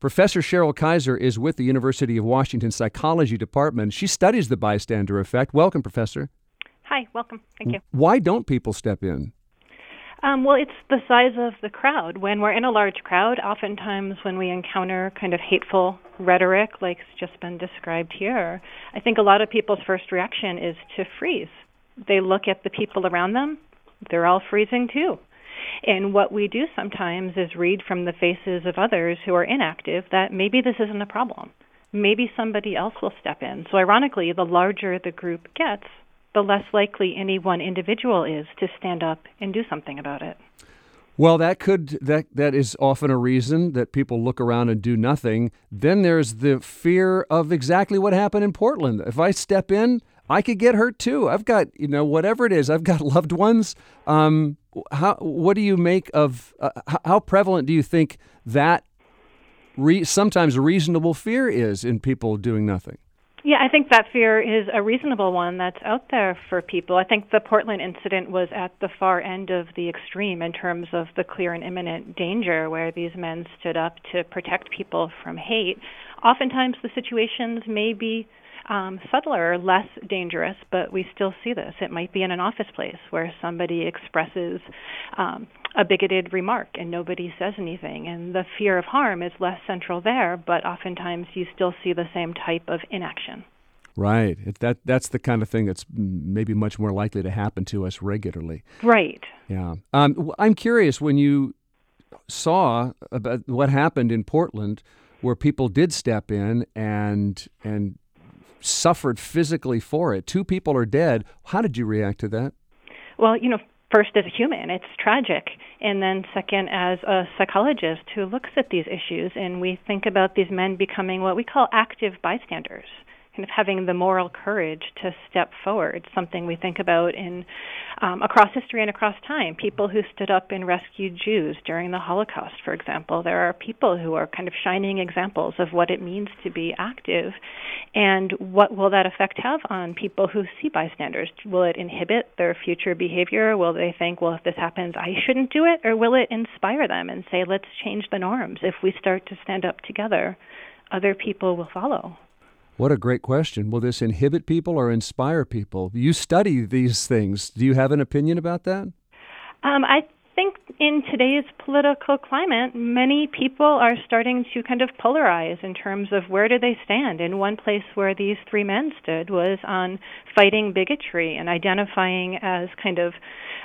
Professor Cheryl Kaiser is with the University of Washington Psychology Department. She studies the bystander effect. Welcome, Professor. Hi, welcome. Thank you. Why don't people step in? Well, it's the size of the crowd. When we're in a large crowd, oftentimes when we encounter kind of hateful rhetoric like it's just been described here, I think a lot of people's first reaction is to freeze. They look at the people around them. They're all freezing too. And what we do sometimes is read from the faces of others who are inactive that maybe this isn't a problem. Maybe somebody else will step in. So ironically, the larger the group gets, the less likely any one individual is to stand up and do something about it. Well, that is often a reason that people look around and do nothing. Then there's the fear of exactly what happened in Portland. If I step in, I could get hurt too. I've got, whatever it is, I've got loved ones. What do you make of, how prevalent do you think that sometimes reasonable fear is in people doing nothing? Yeah, I think that fear is a reasonable one that's out there for people. I think the Portland incident was at the far end of the extreme in terms of the clear and imminent danger where these men stood up to protect people from hate. Oftentimes the situations may be subtler, less dangerous, but we still see this. It might be in an office place where somebody expresses a bigoted remark and nobody says anything, and the fear of harm is less central there, but oftentimes you still see the same type of inaction. Right. That's the kind of thing that's maybe much more likely to happen to us regularly. Right. Yeah. I'm curious, when you saw about what happened in Portland, where people did step in and suffered physically for it. 2 people are dead. How did you react to that? Well, first as a human, it's tragic. And then second, as a psychologist who looks at these issues, and we think about these men becoming what we call active bystanders, kind of having the moral courage to step forward, something we think about in across history and across time. People who stood up and rescued Jews during the Holocaust, for example. There are people who are kind of shining examples of what it means to be active. And what will that effect have on people who see bystanders? Will it inhibit their future behavior? Will they think, well, if this happens, I shouldn't do it? Or will it inspire them and say, let's change the norms? If we start to stand up together, other people will follow. What a great question. Will this inhibit people or inspire people? You study these things. Do you have an opinion about that? I think in today's political climate, many people are starting to kind of polarize in terms of where do they stand. And one place where these 3 men stood was on fighting bigotry and identifying as kind of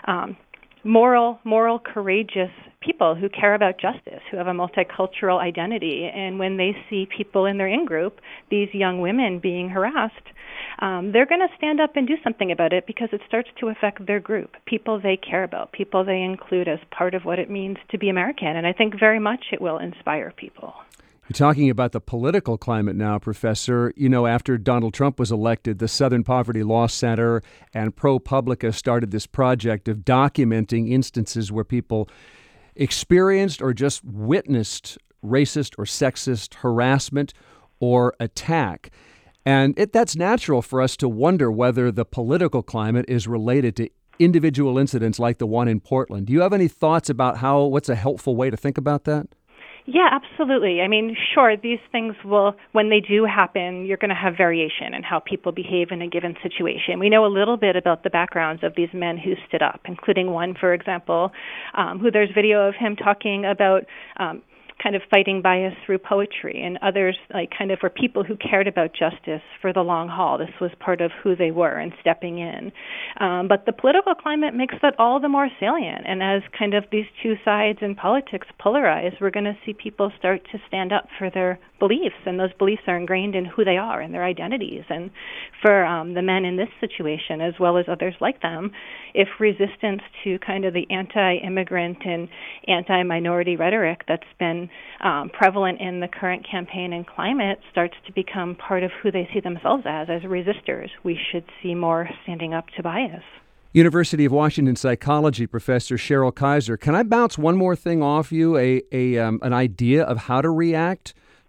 moral, courageous people who care about justice, who have a multicultural identity. And when they see people in their in-group, these young women being harassed, they're going to stand up and do something about it because it starts to affect their group, people they care about, people they include as part of what it means to be American. And I think very much it will inspire people. You're talking about the political climate now, Professor. After Donald Trump was elected, the Southern Poverty Law Center and ProPublica started this project of documenting instances where people experienced or just witnessed racist or sexist harassment or attack. And that's natural for us to wonder whether the political climate is related to individual incidents like the one in Portland. Do you have any thoughts about what's a helpful way to think about that? Yeah, absolutely. I mean, sure, these things will, when they do happen, you're going to have variation in how people behave in a given situation. We know a little bit about the backgrounds of these men who stood up, including one, for example, who there's video of him talking about kind of fighting bias through poetry, and others like kind of were people who cared about justice for the long haul. This was part of who they were and stepping in. But the political climate makes that all the more salient. And as kind of these 2 sides in politics polarize, we're going to see people start to stand up for their beliefs, and those beliefs are ingrained in who they are and their identities. And for the men in this situation, as well as others like them, if resistance to kind of the anti-immigrant and anti-minority rhetoric that's been prevalent in the current campaign and climate starts to become part of who they see themselves as resistors, we should see more standing up to bias. University of Washington psychology professor Cheryl Kaiser, can I bounce one more thing off you, an idea of how to react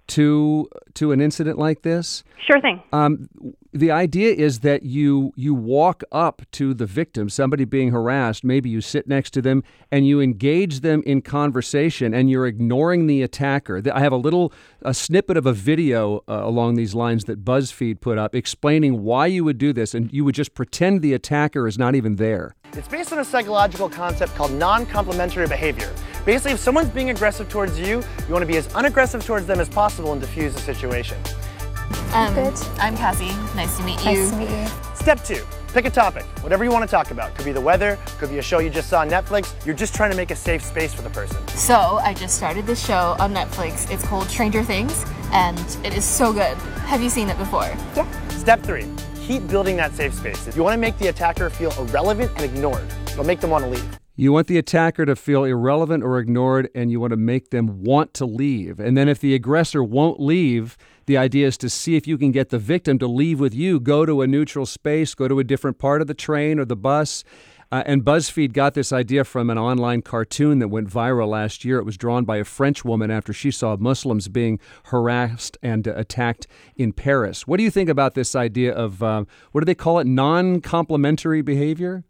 to an incident like this? Sure thing. The idea is that you walk up to the victim, somebody being harassed, maybe you sit next to them, and you engage them in conversation, and you're ignoring the attacker. I have a snippet of a video along these lines that BuzzFeed put up explaining why you would do this, and you would just pretend the attacker is not even there. It's based on a psychological concept called non-complimentary behavior. Basically, if someone's being aggressive towards you, you want to be as unaggressive towards them as possible and diffuse the situation. I'm Cassie. Nice to meet you. Nice to meet you. Step 2, pick a topic, whatever you want to talk about. Could be the weather, could be a show you just saw on Netflix. You're just trying to make a safe space for the person. So, I just started this show on Netflix. It's called Stranger Things, and it is so good. Have you seen it before? Yeah. Step 3, keep building that safe space. If you want to make the attacker feel irrelevant and ignored, it'll make them want to leave. You want the attacker to feel irrelevant or ignored, and you want to make them want to leave. And then if the aggressor won't leave, the idea is to see if you can get the victim to leave with you, go to a neutral space, go to a different part of the train or the bus. And BuzzFeed got this idea from an online cartoon that went viral last year. It was drawn by a French woman after she saw Muslims being harassed and attacked in Paris. What do you think about this idea of, what do they call it, non-complimentary behavior?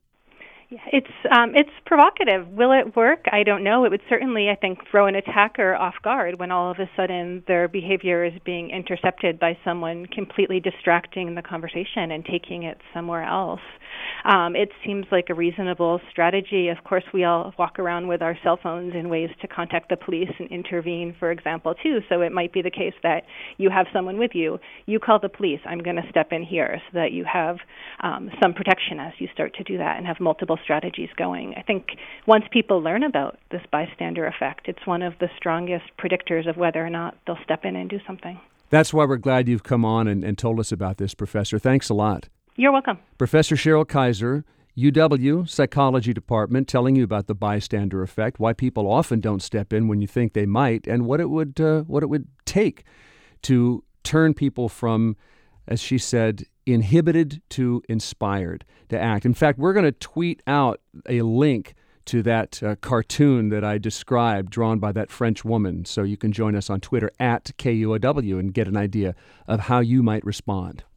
It's provocative. Will it work? I don't know. It would certainly, I think, throw an attacker off guard when all of a sudden their behavior is being intercepted by someone completely distracting the conversation and taking it somewhere else. It seems like a reasonable strategy. Of course, we all walk around with our cell phones in ways to contact the police and intervene, for example, too. So it might be the case that you have someone with you. You call the police. I'm going to step in here so that you have some protection as you start to do that and have multiple strategies going. I think once people learn about this bystander effect, it's one of the strongest predictors of whether or not they'll step in and do something. That's why we're glad you've come on and told us about this, Professor. Thanks a lot. You're welcome. Professor Cheryl Kiser, UW Psychology Department, telling you about the bystander effect, why people often don't step in when you think they might, and what it would take to turn people from, as she said, inhibited to inspired to act. In fact, we're going to tweet out a link to that cartoon that I described, drawn by that French woman, so you can join us on Twitter @KUOW and get an idea of how you might respond.